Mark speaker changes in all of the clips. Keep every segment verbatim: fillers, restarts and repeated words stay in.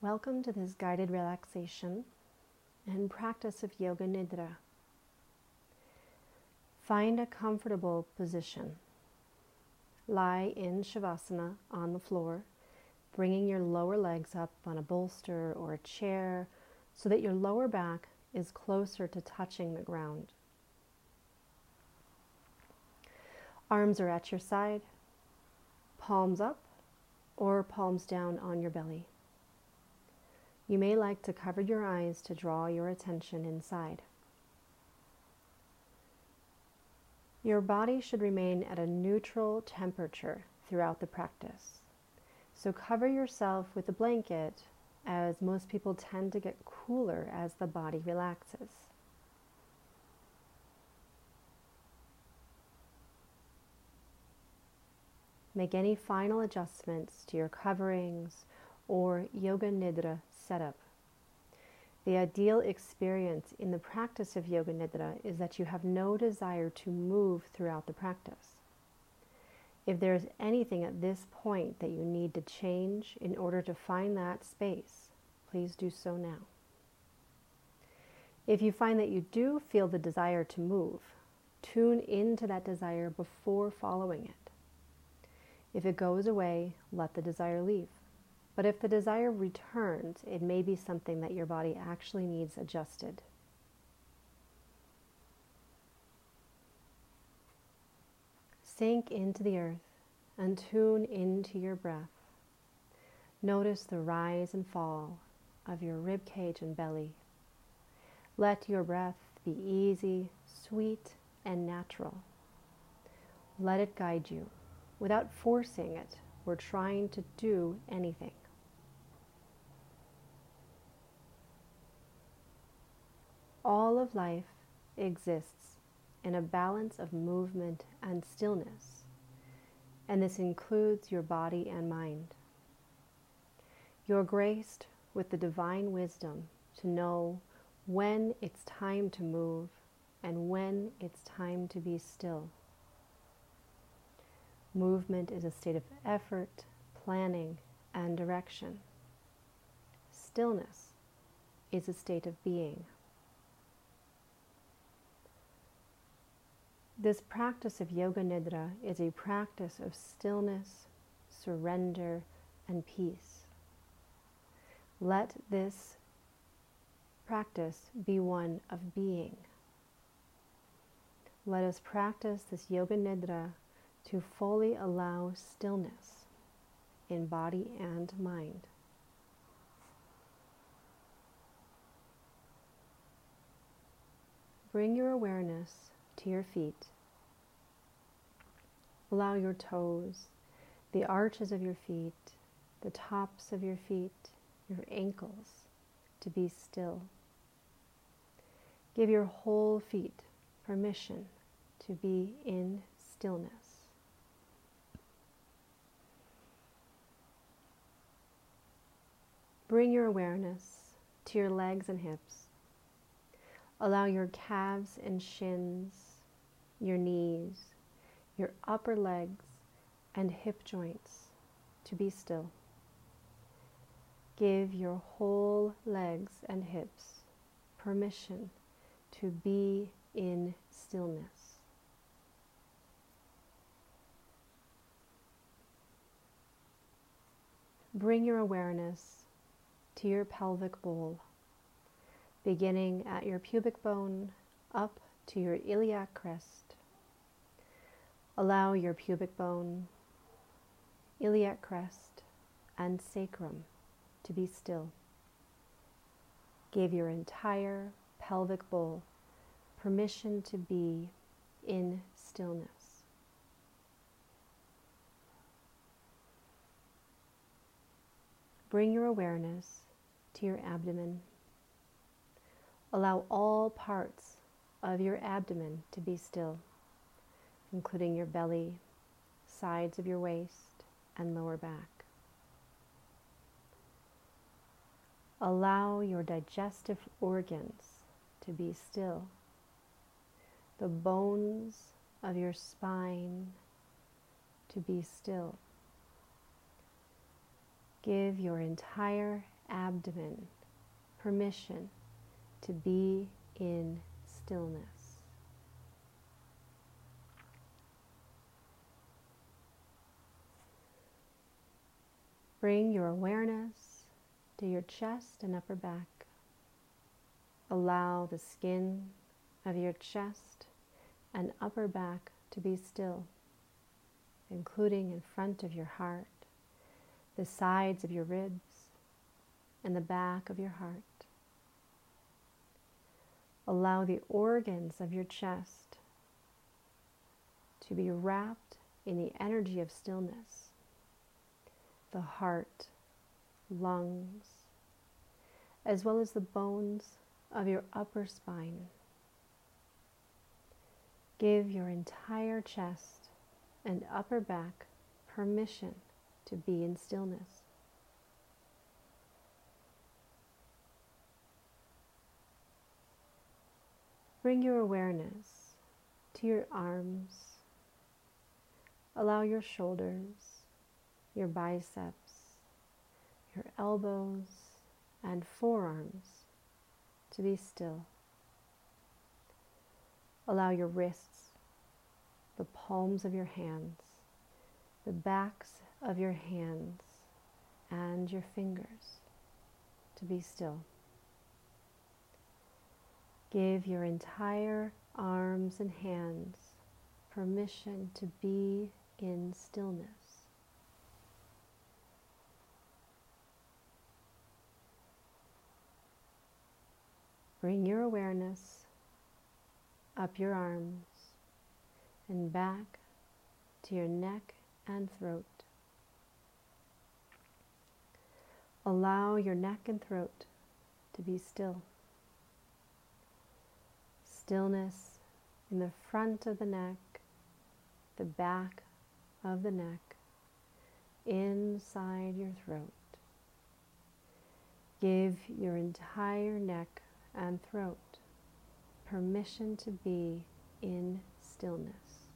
Speaker 1: Welcome to this guided relaxation and practice of Yoga Nidra. Find a comfortable position. Lie in Shavasana on the floor, bringing your lower legs up on a bolster or a chair so that your lower back is closer to touching the ground. Arms are at your side, palms up or palms down on your belly. You may like to cover your eyes to draw your attention inside. Your body should remain at a neutral temperature throughout the practice. So cover yourself with a blanket, as most people tend to get cooler as the body relaxes. Make any final adjustments to your coverings or Yoga Nidra setup. The ideal experience in the practice of Yoga Nidra is that you have no desire to move throughout the practice. If there is anything at this point that you need to change in order to find that space, please do so now. If you find that you do feel the desire to move, tune into that desire before following it. If it goes away, let the desire leave. But if the desire returns, it may be something that your body actually needs adjusted. Sink into the earth and tune into your breath. Notice the rise and fall of your rib cage and belly. Let your breath be easy, sweet, and natural. Let it guide you without forcing it or trying to do anything. All of life exists in a balance of movement and stillness, and this includes your body and mind. You're graced with the divine wisdom to know when it's time to move and when it's time to be still. Movement is a state of effort, planning, and direction. Stillness is a state of being. This practice of Yoga Nidra is a practice of stillness, surrender, and peace. Let this practice be one of being. Let us practice this Yoga Nidra to fully allow stillness in body and mind. Bring your awareness to your feet. Allow your toes, the arches of your feet, the tops of your feet, your ankles to be still. Give your whole feet permission to be in stillness. Bring your awareness to your legs and hips. Allow your calves and shins, your knees, your upper legs and hip joints to be still. Give your whole legs and hips permission to be in stillness. Bring your awareness to your pelvic bowl, beginning at your pubic bone up to your iliac crest. Allow your pubic bone, iliac crest, and sacrum to be still. Give your entire pelvic bowl permission to be in stillness. Bring your awareness to your abdomen. Allow all parts of your abdomen to be still, including your belly, sides of your waist, and lower back. Allow your digestive organs to be still. The bones of your spine to be still. Give your entire abdomen, permission to be in stillness. Bring your awareness to your chest and upper back. Allow the skin of your chest and upper back to be still, including in front of your heart, the sides of your ribs, and the back of your heart. Allow the organs of your chest to be wrapped in the energy of stillness. The heart, lungs, as well as the bones of your upper spine. Give your entire chest and upper back permission to be in stillness. Bring your awareness to your arms. Allow your shoulders, your biceps, your elbows, and forearms to be still. Allow your wrists, the palms of your hands, the backs of your hands, and your fingers to be still. Give your entire arms and hands permission to be in stillness. Bring your awareness up your arms and back to your neck and throat. Allow your neck and throat to be still. Stillness in the front of the neck, the back of the neck, inside your throat. Give your entire neck and throat permission to be in stillness.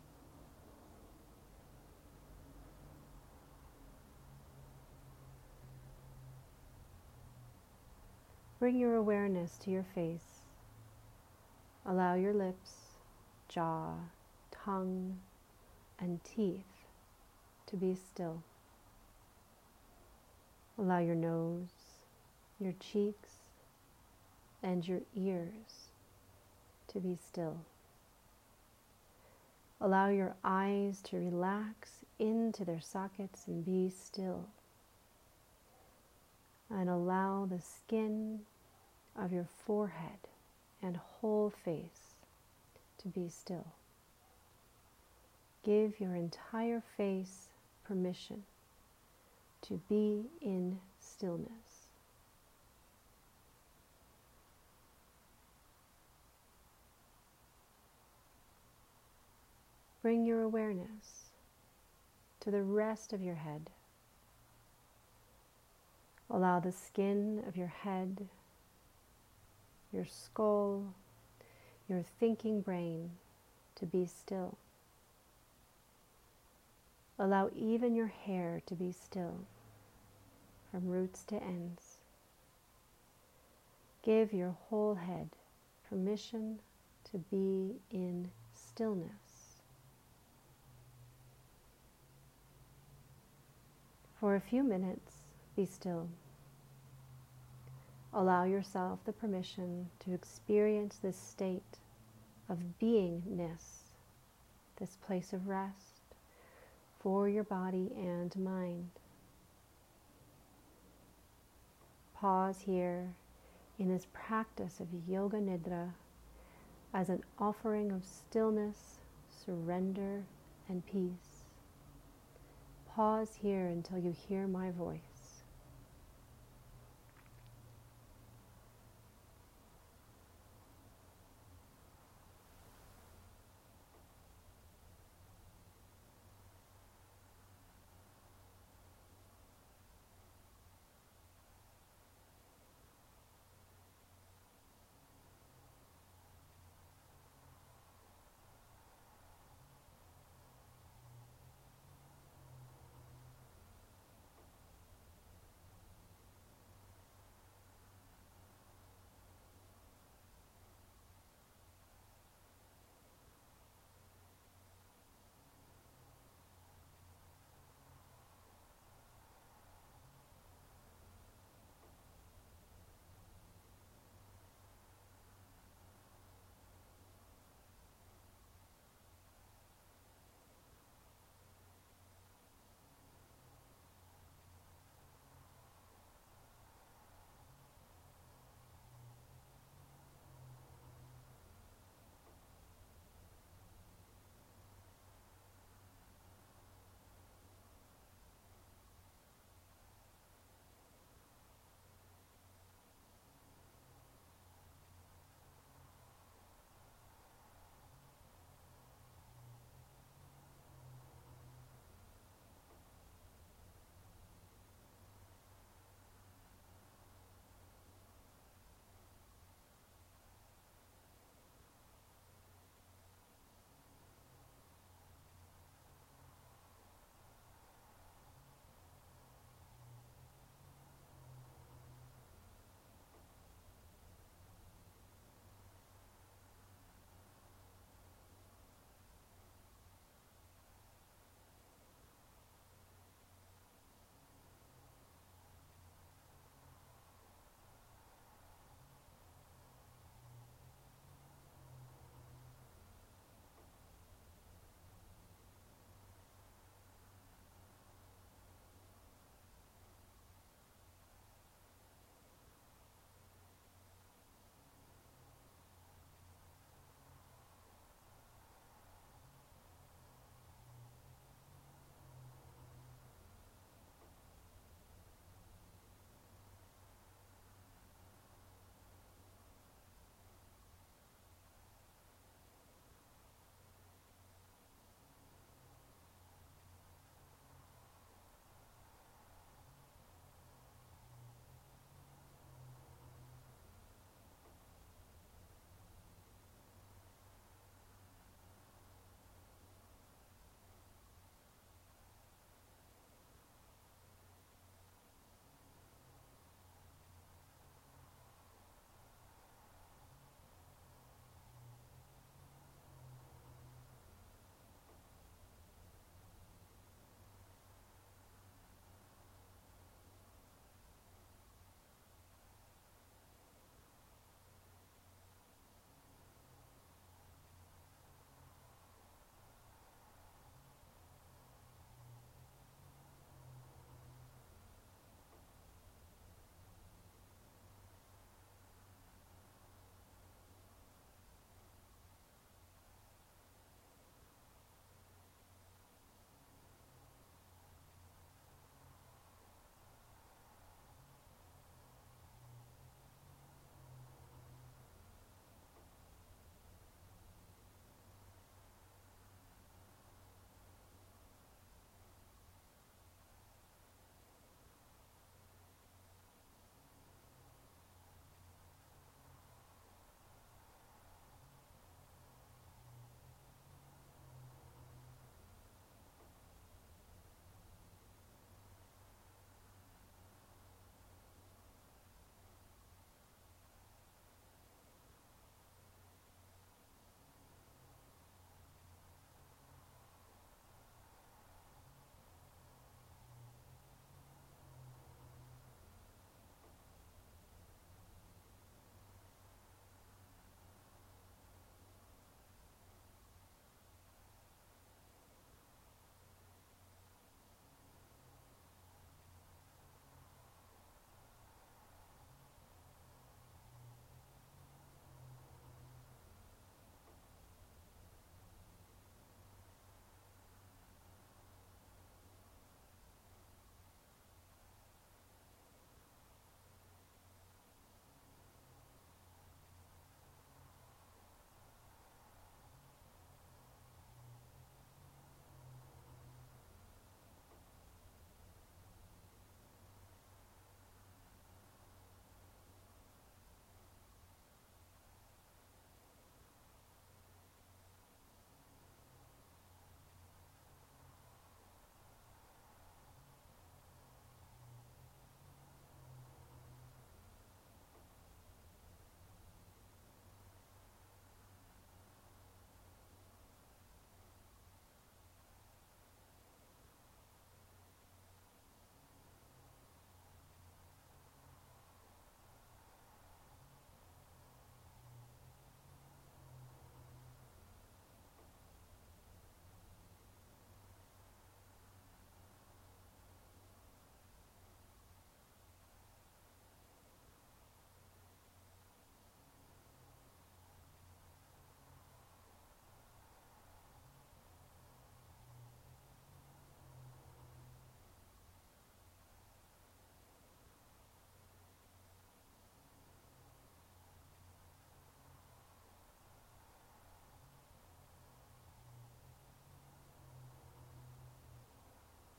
Speaker 1: Bring your awareness to your face. Allow your lips, jaw, tongue, and teeth to be still. Allow your nose, your cheeks, and your ears to be still. Allow your eyes to relax into their sockets and be still. And allow the skin of your forehead and whole face to be still. Give your entire face permission to be in stillness. Bring your awareness to the rest of your head. Allow the skin of your head, your skull, your thinking brain to be still. Allow even your hair to be still, from roots to ends. Give your whole head permission to be in stillness. For a few minutes, be still. Allow yourself the permission to experience this state of beingness, this place of rest for your body and mind. Pause here in this practice of Yoga Nidra as an offering of stillness, surrender, and peace. Pause here until you hear my voice.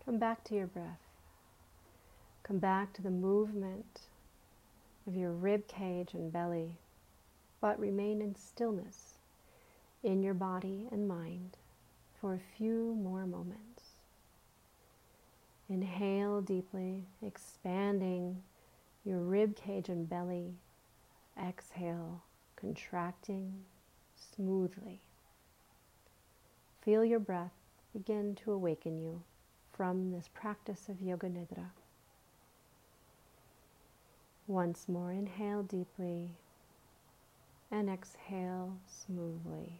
Speaker 1: Come back to your breath. Come back to the movement of your rib cage and belly, but remain in stillness in your body and mind for a few more moments. Inhale deeply, expanding your rib cage and belly. Exhale, contracting smoothly. Feel your breath begin to awaken you from this practice of Yoga Nidra. Once more, inhale deeply and exhale smoothly.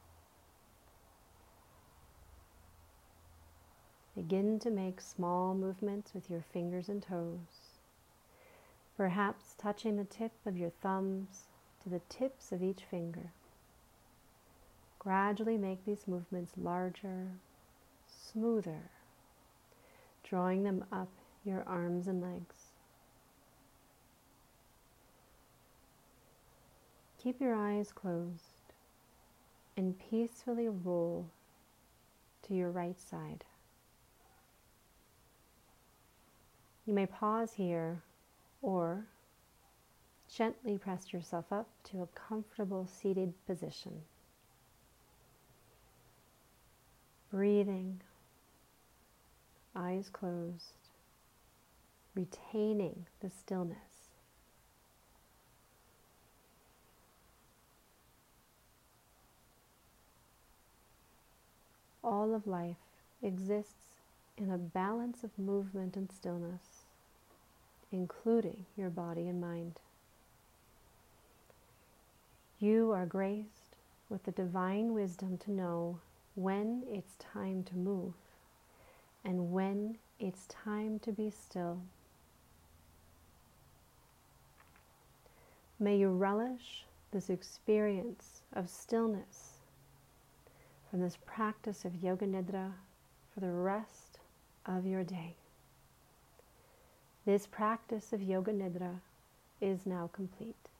Speaker 1: Begin to make small movements with your fingers and toes, perhaps touching the tip of your thumbs to the tips of each finger. Gradually make these movements larger, smoother, drawing them up your arms and legs. Keep your eyes closed and peacefully roll to your right side. You may pause here or gently press yourself up to a comfortable seated position. Breathing, eyes closed, retaining the stillness. All of life exists in a balance of movement and stillness, including your body and mind. You are graced with the divine wisdom to know when it's time to move and when it's time to be still. May you relish this experience of stillness from this practice of Yoga Nidra for the rest of your day. This practice of Yoga Nidra is now complete.